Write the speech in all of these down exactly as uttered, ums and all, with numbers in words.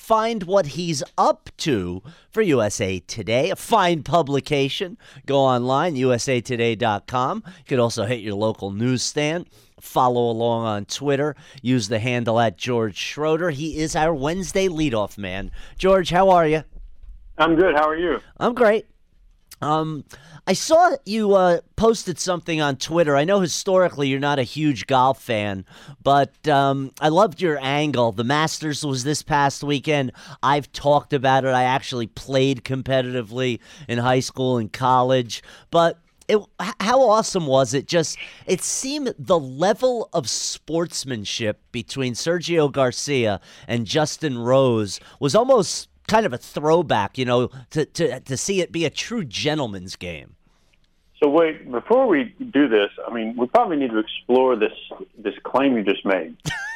find what he's up to for U S A Today, a fine publication. Go online, U S A today dot com. You could also hit your local newsstand. Follow along on Twitter. Use the handle at George Schroeder. He is our Wednesday leadoff man. George, how are you? I'm good. How are you? I'm great. Um, I saw you uh, posted something on Twitter. I know historically you're not a huge golf fan, but um, I loved your angle. The Masters was this past weekend. I've talked about it. I actually played competitively in high school and college, but It, how awesome was it? Just it seemed the level of sportsmanship between Sergio Garcia and Justin Rose was almost kind of a throwback, you know, to, to, to see it be a true gentleman's game. So wait, before we do this, I mean, we probably need to explore this this claim you just made.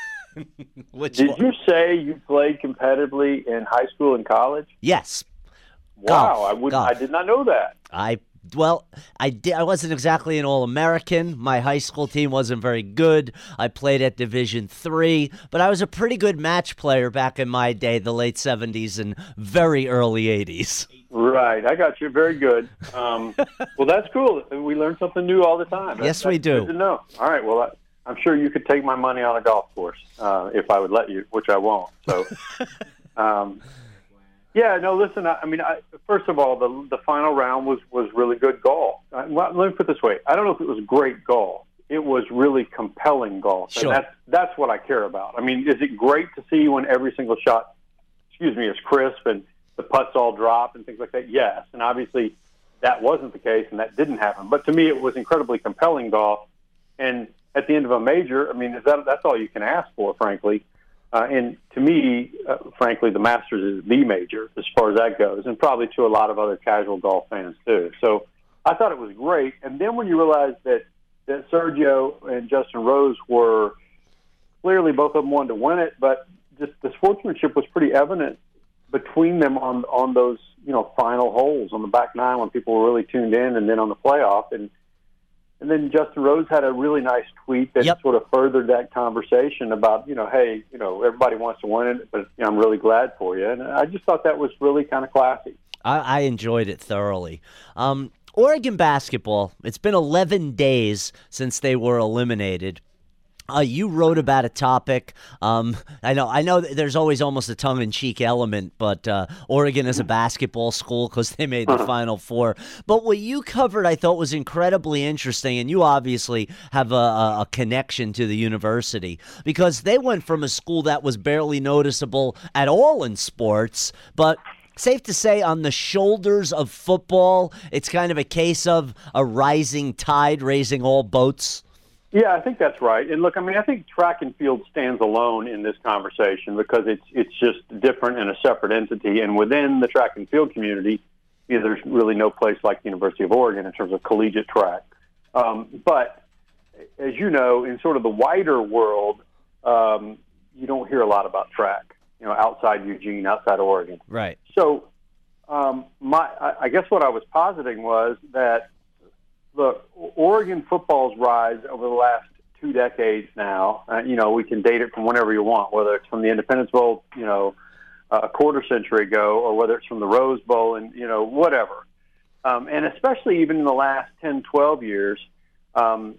Which Did one? you say you played competitively in high school and college? Yes. Wow, Golf. I would Golf. I did not know that. I Well, I did. I wasn't exactly an All-American. My high school team wasn't very good. I played at Division three, but I was a pretty good match player back in my day, the late seventies and very early eighties. Right, I got you. Very good. Um, well, that's cool. We learn something new all the time. That's, Yes, we that's do. Good to know. All right. Well, I, I'm sure you could take my money on a golf course uh, if I would let you, which I won't. So. um, Yeah, no, listen, I, I mean, I, first of all, the the final round was, was really good golf. Uh, well, let me put it this way. I don't know if it was great golf. It was really compelling golf. Sure. And that's, that's what I care about. I mean, is it great to see when every single shot, excuse me, is crisp and the putts all drop and things like that? Yes. And obviously that wasn't the case and that didn't happen. But to me, it was incredibly compelling golf. And at the end of a major, I mean, is that that's all you can ask for, frankly. Uh, and to me, uh, frankly, the Masters is the major as far as that goes, and probably to a lot of other casual golf fans too. So I thought it was great. And then when you realize that, that Sergio and Justin Rose were clearly both of them wanted to win it, but just the sportsmanship was pretty evident between them on on those you know final holes on the back nine when people were really tuned in, and then on the playoff. And And then Justin Rose had a really nice tweet that Yep. sort of furthered that conversation about, you know, hey, you know, everybody wants to win it, but you know, I'm really glad for you. And I just thought that was really kind of classy. I, I enjoyed it thoroughly. Um, Oregon basketball, it's been eleven days since they were eliminated. Uh, you wrote about a topic. Um, I know. I know. That there's always almost a tongue-in-cheek element, but uh, Oregon is a basketball school because they made the Final Four. But what you covered, I thought, was incredibly interesting, and you obviously have a, a, a connection to the university because they went from a school that was barely noticeable at all in sports, but safe to say, on the shoulders of football, it's kind of a case of a rising tide raising all boats. Yeah, I think that's right. And look, I mean, I think track and field stands alone in this conversation because it's it's just different and a separate entity. And within the track and field community, you know, there's really no place like the University of Oregon in terms of collegiate track. Um, but as you know, in sort of the wider world, um, you don't hear a lot about track, you know, outside Eugene, outside Oregon. Right. So um, my, I, I guess what I was positing was that, look, Oregon football's rise over the last two decades now, uh, you know, we can date it from whenever you want, whether it's from the Independence Bowl, you know, a quarter century ago, or whether it's from the Rose Bowl and, you know, whatever. Um, and especially even in the last ten, twelve years, um,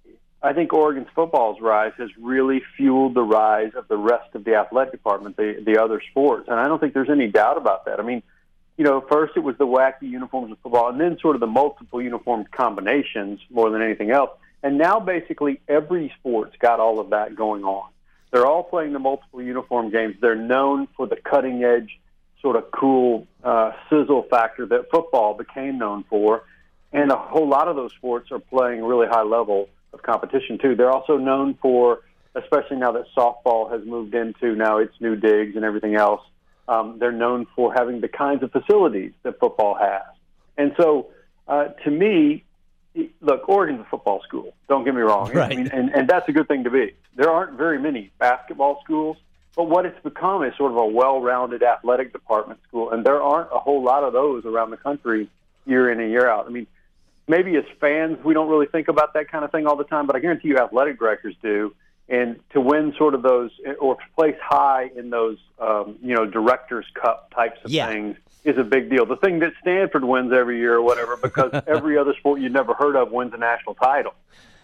I think Oregon's football's rise has really fueled the rise of the rest of the athletic department, the, the other sports. And I don't think there's any doubt about that. I mean, you know, first it was the wacky uniforms of football, and then sort of the multiple uniform combinations more than anything else. And now basically every sport's got all of that going on. They're all playing the multiple uniform games. They're known for the cutting-edge, sort of cool uh, sizzle factor that football became known for. And a whole lot of those sports are playing really high level of competition, too. They're also known for, especially now that softball has moved into now its new digs and everything else, Um, they're known for having the kinds of facilities that football has. And so, uh, to me, look, Oregon's a football school. Don't get me wrong. Right. I mean, and, and that's a good thing to be. There aren't very many basketball schools, but what it's become is sort of a well-rounded athletic department school, and there aren't a whole lot of those around the country year in and year out. I mean, maybe as fans, we don't really think about that kind of thing all the time, but I guarantee you athletic directors do. And to win sort of those, or to place high in those, um, you know, Directors' Cup types of yeah. things is a big deal. The thing that Stanford wins every year or whatever, because every other sport you've never heard of wins a national title.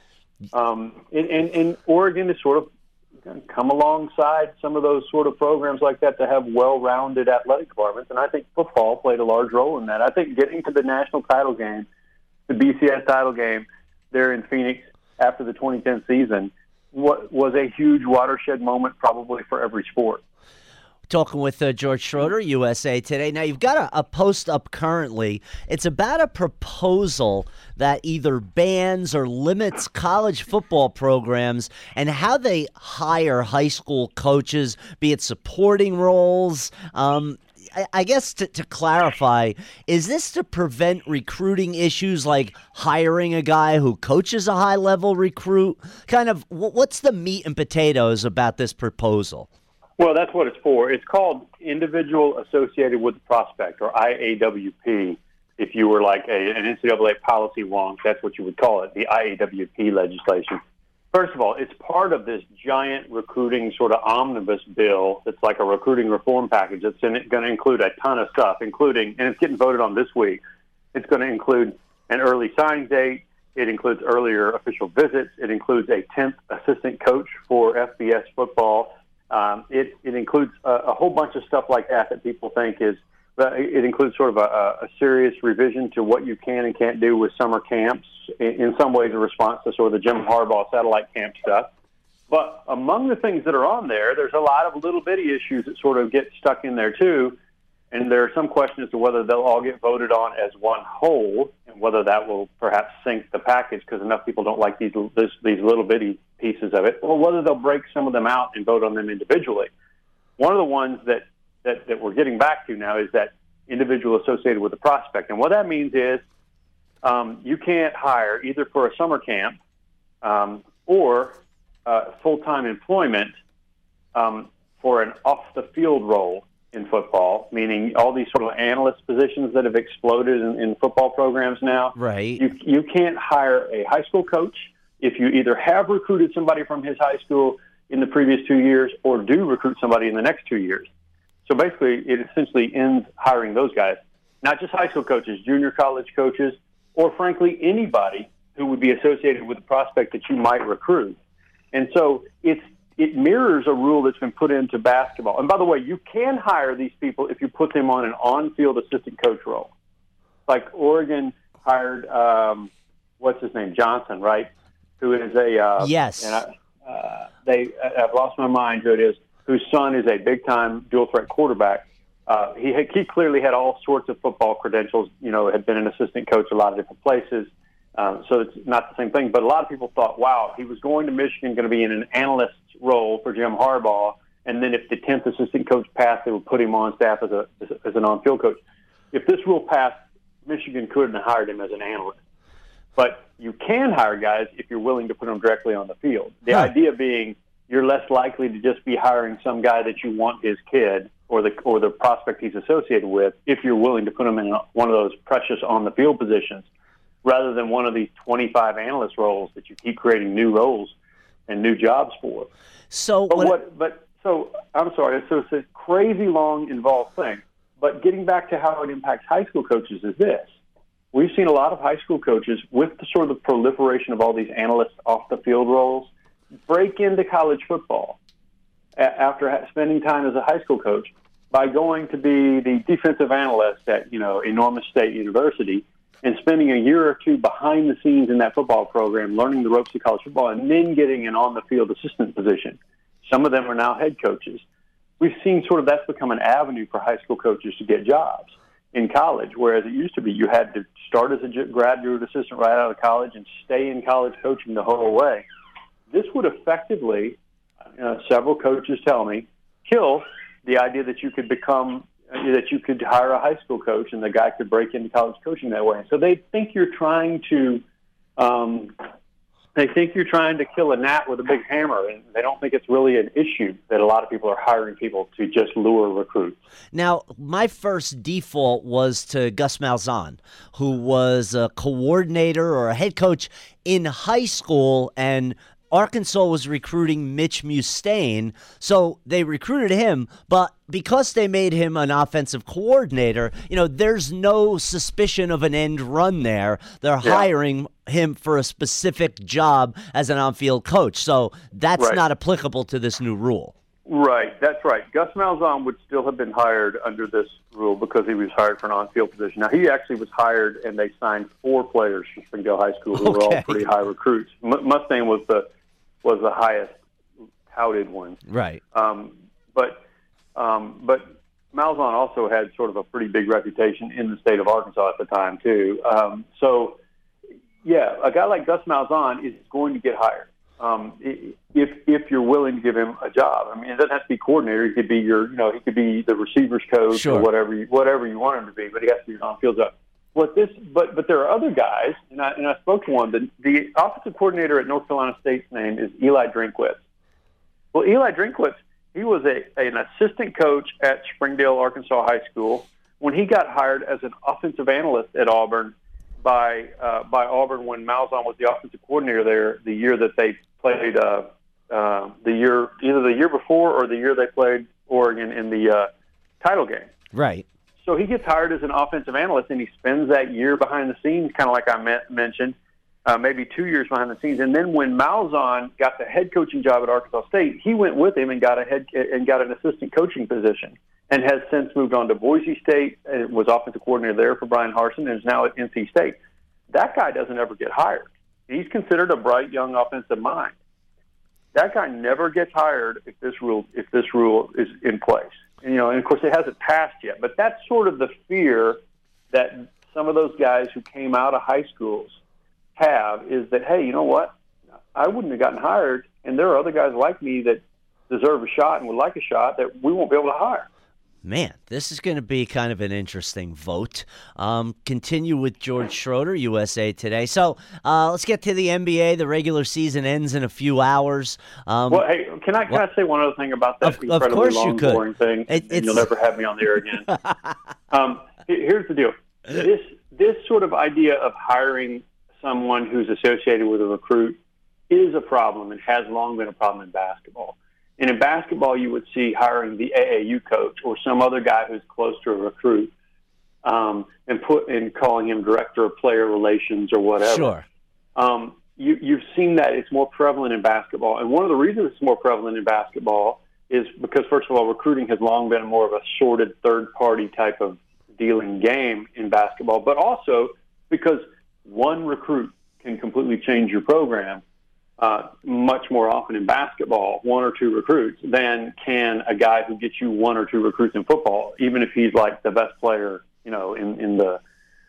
Um, and, and, and Oregon is sort of come alongside some of those sort of programs like that to have well-rounded athletic departments, and I think football played a large role in that. I think getting to the national title game, the B C S title game there in Phoenix after the twenty ten season, was a huge watershed moment probably for every sport. Talking with uh, George Schroeder, U S A Today. Now, you've got a, a post up currently. It's about a proposal that either bans or limits college football programs and how they hire high school coaches, be it supporting roles. Um, I, I guess to, to clarify, is this to prevent recruiting issues like hiring a guy who coaches a high-level recruit? Kind of, what's the meat and potatoes about this proposal? Well, that's what it's for. It's called Individual Associated with the Prospect, or I A W P. If you were like a, an N C double A policy wonk, that's what you would call it, the I A W P legislation. First of all, it's part of this giant recruiting sort of omnibus bill that's like a recruiting reform package that's going to include a ton of stuff, including, and it's getting voted on this week, it's going to include an early signing date. It includes earlier official visits. It includes a tenth assistant coach for F B S football. Um, it, it includes a, a whole bunch of stuff like that that people think is, uh, it includes sort of a, a serious revision to what you can and can't do with summer camps, in, in some ways a response to sort of the Jim Harbaugh satellite camp stuff. But among the things that are on there, there's a lot of little bitty issues that sort of get stuck in there too. And there are some questions as to whether they'll all get voted on as one whole and whether that will perhaps sink the package because enough people don't like these this, these little bitty pieces of it, or whether they'll break some of them out and vote on them individually. One of the ones that, that, that we're getting back to now is that individual associated with the prospect. And what that means is um, you can't hire either for a summer camp um, or uh, full-time employment um, for an off-the-field role in football, meaning all these sort of analyst positions that have exploded in, in football programs now. Right. You, you can't hire a high school coach if you either have recruited somebody from his high school in the previous two years or do recruit somebody in the next two years. So basically, it essentially ends hiring those guys, not just high school coaches, junior college coaches, or frankly, anybody who would be associated with the prospect that you might recruit. And so it's it mirrors a rule that's been put into basketball. And by the way, you can hire these people if you put them on an on-field assistant coach role. Like Oregon hired, um, what's his name, Johnson, right? Who is a uh, yes. And I, uh, they I've lost my mind who it is. Whose son is a big-time dual-threat quarterback. Uh, he had, he clearly had all sorts of football credentials. You know, had been an assistant coach a lot of different places. Um, so it's not the same thing. But a lot of people thought, wow, he was going to Michigan, going to be in an analyst role for Jim Harbaugh, and then if the tenth assistant coach passed, they would put him on staff as a as, as an on-field coach. If this rule passed, Michigan couldn't have hired him as an analyst. But you can hire guys if you're willing to put them directly on the field. The huh. idea being you're less likely to just be hiring some guy that you want his kid or the or the prospect he's associated with if you're willing to put him in one of those precious on-the-field positions rather than one of these twenty-five analyst roles that you keep creating new roles and new jobs for. So, but what, what? But so I'm sorry. So it's a crazy long involved thing. But getting back to how it impacts high school coaches is this: we've seen a lot of high school coaches with the sort of proliferation of all these analysts off the field roles break into college football after spending time as a high school coach by going to be the defensive analyst at you know enormous state university. And spending a year or two behind the scenes in that football program, learning the ropes of college football, and then getting an on-the-field assistant position. Some of them are now head coaches. We've seen sort of that's become an avenue for high school coaches to get jobs in college, whereas it used to be you had to start as a graduate assistant right out of college and stay in college coaching the whole way. This would effectively, uh, several coaches tell me, kill the idea that you could become that you could hire a high school coach and the guy could break into college coaching that way. So they think you're trying to, um, they think you're trying to kill a gnat with a big hammer, and they don't think it's really an issue that a lot of people are hiring people to just lure recruits. Now, my first default was to Gus Malzahn, who was a coordinator or a head coach in high school and Arkansas was recruiting Mitch Mustaine, so they recruited him, but because they made him an offensive coordinator, you know, there's no suspicion of an end run there. They're yeah. hiring him for a specific job as an on-field coach, so that's right. not applicable to this new rule. Right, that's right. Gus Malzahn would still have been hired under this rule because he was hired for an on-field position. Now, he actually was hired, and they signed four players from Springdale High School who okay. were all pretty high recruits. M- Mustaine was the was the highest touted one. Right. Um, but um, but Malzahn also had sort of a pretty big reputation in the state of Arkansas at the time, too. Um, so, yeah, a guy like Gus Malzahn is going to get hired. Um, if if you're willing to give him a job, I mean, it doesn't have to be coordinator. He could be your, you know, he could be the receivers coach sure. or whatever you, whatever you want him to be. But he has to be an on-field job. What this, but but there are other guys, and I and I spoke to one. The, the offensive coordinator at North Carolina State's name is Eli Drinkwitz. Well, Eli Drinkwitz, he was a an assistant coach at Springdale, Arkansas High School. When he got hired as an offensive analyst at Auburn by uh, by Auburn, when Malzahn was the offensive coordinator there, the year that they played uh, uh, the year either the year before or the year they played Oregon in the uh, title game. Right. So he gets hired as an offensive analyst, and he spends that year behind the scenes, kind of like I met, mentioned, uh, maybe two years behind the scenes. And then when Malzahn got the head coaching job at Arkansas State, he went with him and got a head and got an assistant coaching position, and has since moved on to Boise State and was offensive coordinator there for Brian Harsin, and is now at N C State. That guy doesn't ever get hired. He's considered a bright young offensive mind. That guy never gets hired if this rule if this rule is in place. And, you know, and of course it hasn't passed yet. But that's sort of the fear that some of those guys who came out of high schools have, is that, hey, you know what? I wouldn't have gotten hired, and there are other guys like me that deserve a shot and would like a shot that we won't be able to hire. Man, this is going to be kind of an interesting vote. Um, continue with George Schroeder, U S A Today. So uh, let's get to the N B A. The regular season ends in a few hours. Um, well, hey, can I can well, I say one other thing about that of, incredibly of course long, you could. boring thing? It, and you'll never have me on the air again. um, here's the deal. This this sort of idea of hiring someone who's associated with a recruit is a problem and has long been a problem in basketball. And in basketball, you would see hiring the A A U coach or some other guy who's close to a recruit, um, and put and calling him director of player relations or whatever. Sure. Um, you, you've seen that it's more prevalent in basketball, and one of the reasons it's more prevalent in basketball is because, first of all, recruiting has long been more of a sorted third-party type of dealing game in basketball, but also because one recruit can completely change your program. Uh, much more often in basketball, one or two recruits, than can a guy who gets you one or two recruits in football, even if he's like the best player, you know, in, in the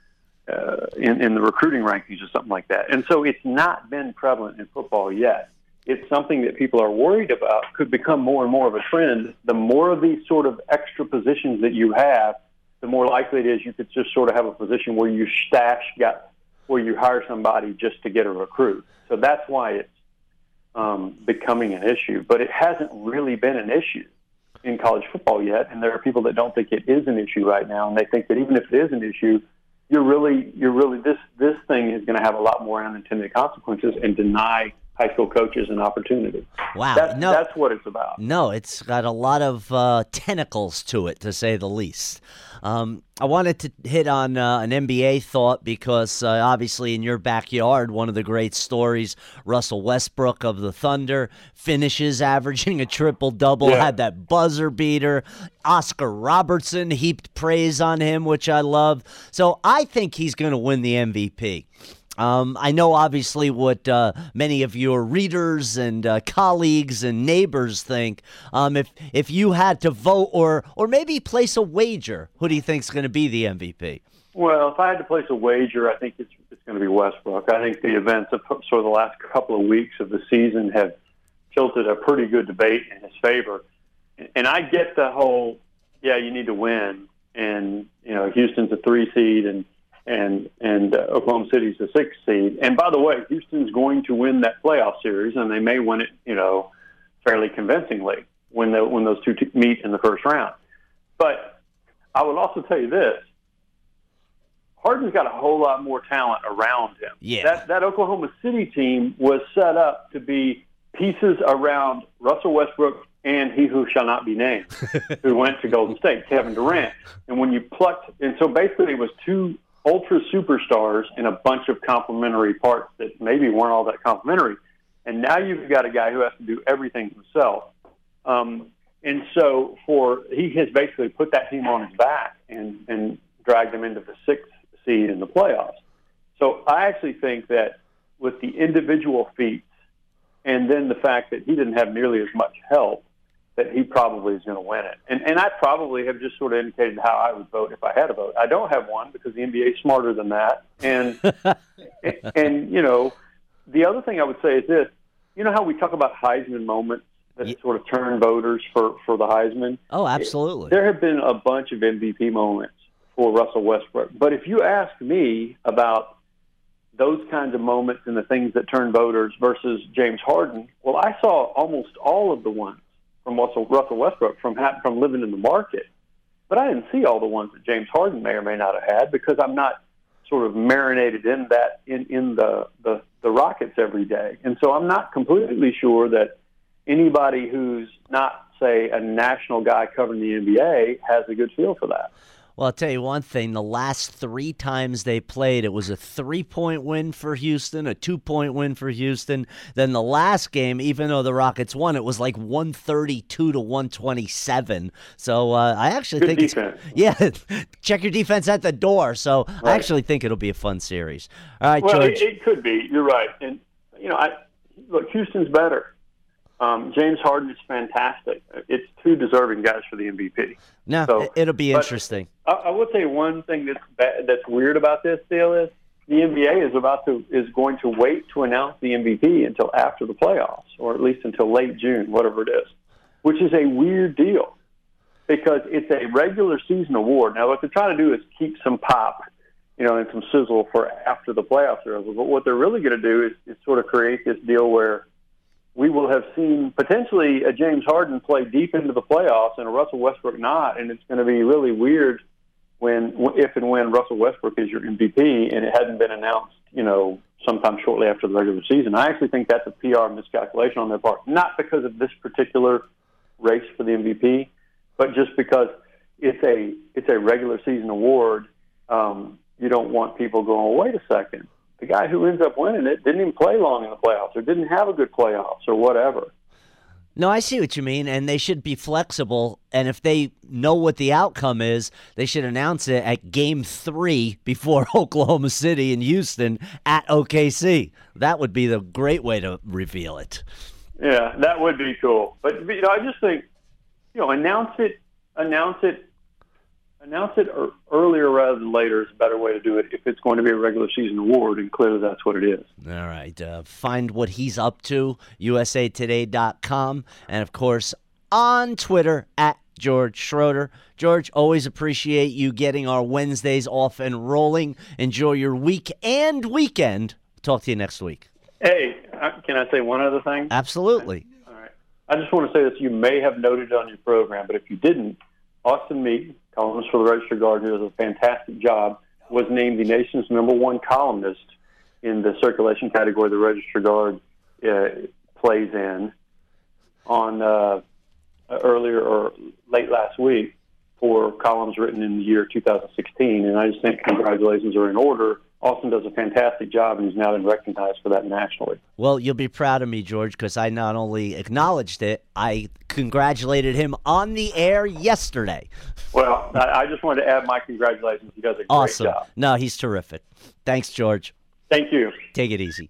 uh, in, in the recruiting rankings or something like that. And so it's not been prevalent in football yet. It's something that people are worried about could become more and more of a trend. The more of these sort of extra positions that you have, the more likely it is you could just sort of have a position where you stash, got, where you hire somebody just to get a recruit. So that's why it's Um, becoming an issue, but it hasn't really been an issue in college football yet. And there are people that don't think it is an issue right now, and they think that even if it is an issue, you're really, you're really this this thing is going to have a lot more unintended consequences and deny high school coaches an opportunity. Wow, that's, no, that's what it's about. No, it's got a lot of uh, tentacles to it, to say the least. Um, I wanted to hit on uh, an N B A thought because uh, obviously in your backyard, one of the great stories, Russell Westbrook of the Thunder finishes averaging a triple-double, yeah. had that buzzer beater. Oscar Robertson heaped praise on him, which I love. So I think he's going to win the M V P. Um, I know, obviously, what uh, many of your readers and uh, colleagues and neighbors think. Um, if if you had to vote or or maybe place a wager, who do you think is going to be the M V P? Well, if I had to place a wager, I think it's it's going to be Westbrook. I think the events of sort of the last couple of weeks of the season have tilted a pretty good debate in his favor. And I get the whole, yeah, you need to win, and you know, Houston's a three seed, and and and uh, Oklahoma City's a six seed. And by the way, Houston's going to win that playoff series, and they may win it, you know, fairly convincingly when the, when those two t- meet in the first round. But I would also tell you this: Harden's got a whole lot more talent around him. Yeah. That that Oklahoma City team was set up to be pieces around Russell Westbrook and he who shall not be named, who went to Golden State, Kevin Durant. And when you plucked, and so basically it was two ultra superstars and a bunch of complementary parts that maybe weren't all that complementary. And now you've got a guy who has to do everything himself. Um, and so for he has basically put that team on his back and, and dragged them into the sixth seed in the playoffs. So I actually think that with the individual feats and then the fact that he didn't have nearly as much help, that he probably is going to win it. And and I probably have just sort of indicated how I would vote if I had a vote. I don't have one because the N B A is smarter than that. And, and, and, you know, the other thing I would say is this. You know how we talk about Heisman moments that yeah. sort of turn voters for, for the Heisman? Oh, absolutely. There have been a bunch of M V P moments for Russell Westbrook. But if you ask me about those kinds of moments and the things that turn voters versus James Harden, well, I saw almost all of the ones from Russell, Russell Westbrook from from living in the market. But I didn't see all the ones that James Harden may or may not have had because I'm not sort of marinated in that in, in the, the, the Rockets every day. And so I'm not completely sure that anybody who's not, say, a national guy covering the N B A has a good feel for that. Well, I'll tell you one thing. The last three times they played, it was a three-point win for Houston, a two-point win for Houston. Then the last game, even though the Rockets won, it was like one thirty-two to one twenty-seven. So uh, I actually Good think defense. It's – yeah, check your defense at the door. So right. I actually think it'll be a fun series. All right, well, George. It, it could be. You're right. And, you know, I look, Houston's better. Um, James Harden is fantastic. It's two deserving guys for the M V P. No, so, it'll be interesting. I, I will tell you one thing that's bad, that's weird about this deal is the N B A is about to is going to wait to announce the M V P until after the playoffs, or at least until late June, whatever it is, which is a weird deal because it's a regular season award. Now, what they're trying to do is keep some pop, you know, and some sizzle for after the playoffs are over. But what they're really going to do is, is sort of create this deal where we will have seen potentially a James Harden play deep into the playoffs and a Russell Westbrook not, and it's going to be really weird when, if and when Russell Westbrook is your M V P and it hadn't been announced, you know, sometime shortly after the regular season. I actually think that's a P R miscalculation on their part, not because of this particular race for the M V P, but just because it's a it's a regular season award. Um, you don't want people going, well, wait a second. The guy who ends up winning it didn't even play long in the playoffs or didn't have a good playoffs or whatever. No, I see what you mean, and they should be flexible. And if they know what the outcome is, they should announce it at Game Three before Oklahoma City and Houston at O K C. That would be the great way to reveal it. Yeah, that would be cool. But you know, I just think, you know, announce it, announce it, announce it earlier rather than later is a better way to do it. If it's going to be a regular season award, and clearly that's what it is. All right. Uh, find what he's up to, U S A Today dot com, and, of course, on Twitter, at George Schroeder. George, always appreciate you getting our Wednesdays off and rolling. Enjoy your week and weekend. Talk to you next week. Hey, can I say one other thing? Absolutely. All right. I just want to say this. You may have noted on your program, but if you didn't, Austin Meek, columnist for the Register Guard, who does a fantastic job, was named the nation's number one columnist in the circulation category the Register Guard uh, plays in on uh, earlier or late last week for columns written in the year two thousand sixteen. And I just think congratulations are in order. Austin does a fantastic job, and he's now been recognized for that nationally. Well, you'll be proud of me, George, because I not only acknowledged it, I congratulated him on the air yesterday. Well, I just wanted to add my congratulations. He does a great awesome. job. No, he's terrific. Thanks, George. Thank you. Take it easy.